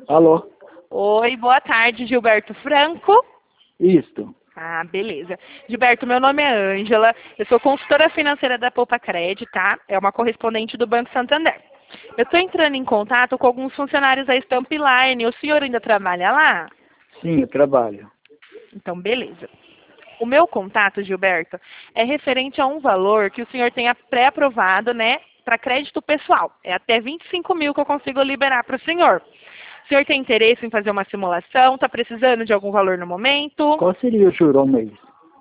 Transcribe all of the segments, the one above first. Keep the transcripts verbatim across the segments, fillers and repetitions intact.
Alô? Oi, boa tarde, Gilberto Franco. Isto. Ah, beleza. Gilberto, meu nome é Ângela, eu sou consultora financeira da Poupa Cred, tá? É uma correspondente do Banco Santander. Eu estou entrando em contato com alguns funcionários da Stamp Line. O senhor ainda trabalha lá? Sim, eu trabalho. Então, beleza. O meu contato, Gilberto, é referente a um valor que o senhor tenha pré-aprovado, né, para crédito pessoal. É até vinte e cinco mil que eu consigo liberar para o senhor. O senhor tem interesse em fazer uma simulação? Está precisando de algum valor no momento? Qual seria o juro ao mês?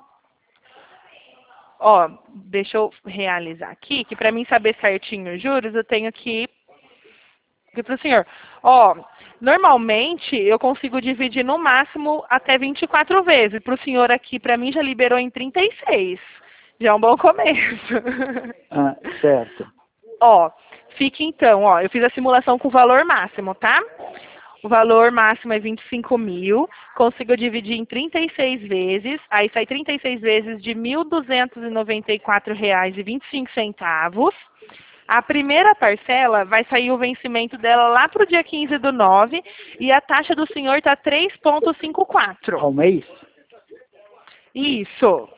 Ó, deixa eu realizar aqui, que para mim saber certinho os juros, eu tenho que ir para o senhor. Ó, normalmente eu consigo dividir no máximo até vinte e quatro vezes. Para o senhor aqui, para mim, já liberou em trinta e seis. Já é um bom começo. Ah, certo. Ó, fique então, ó, eu fiz a simulação com o valor máximo, tá? O valor máximo é vinte e cinco mil, consigo dividir em trinta e seis vezes, aí sai trinta e seis vezes de mil duzentos e noventa e quatro reais e vinte e cinco centavos. A primeira parcela vai sair o vencimento dela lá para o dia quinze do nove e a taxa do senhor está três vírgula cinquenta e quatro. Ao mês? Isso.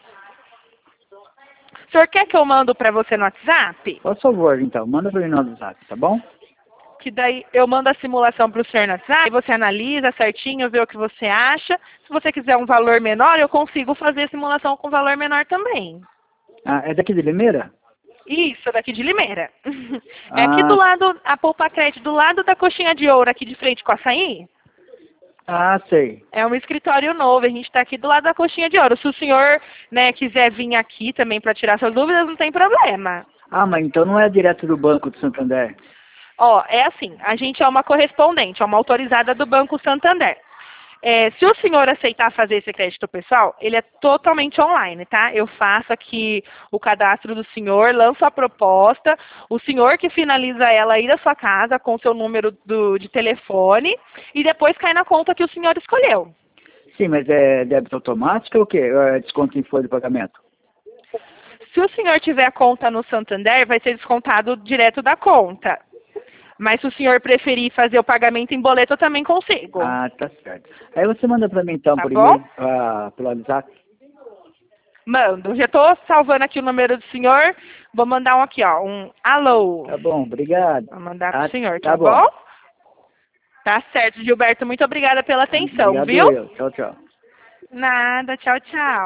O senhor quer que eu mando para você no WhatsApp? Por favor, então, manda para mim no WhatsApp, tá bom? Que daí eu mando a simulação para o senhor no WhatsApp, aí você analisa certinho, vê o que você acha. Se você quiser um valor menor, eu consigo fazer a simulação com valor menor também. Ah, é daqui de Limeira? Isso, daqui de Limeira. É aqui do Ah, lado, a Poupa Cred, do lado da Coxinha de Ouro, aqui de frente com a Açaí. ah, sei. É um escritório novo, a gente está aqui do lado da Coxinha de Ouro. Se o senhor, né, quiser vir aqui também para tirar suas dúvidas, não tem problema. Ah, mas então não é direto do Banco do Santander? Ó, é assim, a gente é uma correspondente, é uma autorizada do Banco Santander. É, se o senhor aceitar fazer esse crédito pessoal, ele é totalmente online, tá? Eu faço aqui o cadastro do senhor, lanço a proposta, o senhor que finaliza ela aí da sua casa com o seu número do, de telefone e depois cai na conta que o senhor escolheu. Sim, mas é débito automático ou o quê? É desconto em folha de pagamento? Se o senhor tiver a conta no Santander, vai ser descontado direto da conta. Mas se o senhor preferir fazer o pagamento em boleto, eu também consigo. Ah, tá certo. Aí você manda para mim então Tá por bom? e-mail, ah, pelo WhatsApp? Mando. Já estou salvando aqui o número do senhor. Vou mandar um aqui, ó. Um alô. Tá bom, obrigado. Vou mandar pro Ah, senhor, tá, tá bom? bom. Tá certo, Gilberto. Muito obrigada pela atenção, Obrigado viu? eu. Tchau, tchau. Nada. Tchau, tchau.